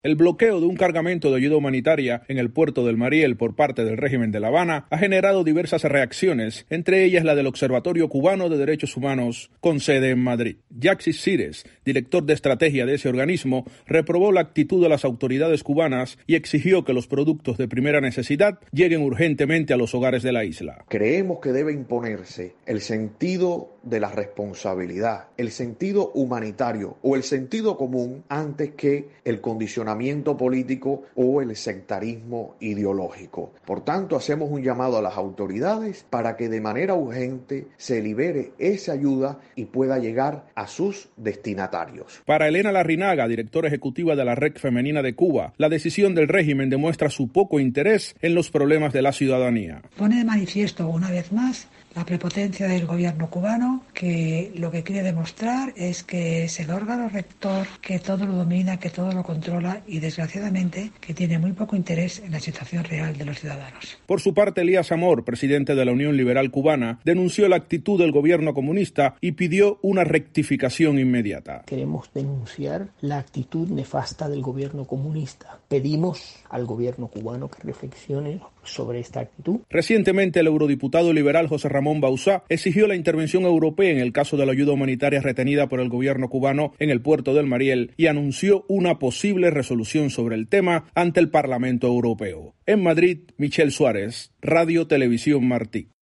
El bloqueo de un cargamento de ayuda humanitaria en el puerto del Mariel por parte del régimen de La Habana ha generado diversas reacciones, entre ellas la del Observatorio Cubano de Derechos Humanos con sede en Madrid. Yaxis Cires, director de estrategia de ese organismo, reprobó la actitud de las autoridades cubanas y exigió que los productos de primera necesidad lleguen urgentemente a los hogares de la isla. Creemos que debe imponerse el sentido de la responsabilidad, el sentido humanitario o el sentido común antes que el condicionamiento político o el sectarismo ideológico. Por tanto, hacemos un llamado a las autoridades para que de manera urgente se libere esa ayuda y pueda llegar a sus destinatarios. Para Elena Larrinaga, directora ejecutiva de la Red Femenina de Cuba, la decisión del régimen demuestra su poco interés en los problemas de la ciudadanía. Pone de manifiesto una vez más la prepotencia del gobierno cubano, que lo que quiere demostrar es que es el órgano rector que todo lo domina, que todo lo controla y, desgraciadamente, que tiene muy poco interés en la situación real de los ciudadanos. Por su parte, Elías Amor, presidente de la Unión Liberal Cubana, denunció la actitud del gobierno comunista y pidió una rectificación inmediata. Queremos denunciar la actitud nefasta del gobierno comunista. Pedimos al gobierno cubano que reflexione sobre esta actitud. Recientemente, el eurodiputado liberal José Ramón Bauzá exigió la intervención europea en el caso de la ayuda humanitaria retenida por el gobierno cubano en el puerto del Mariel y anunció una posible resolución sobre el tema ante el Parlamento Europeo. En Madrid, Michel Suárez, Radio Televisión Martí.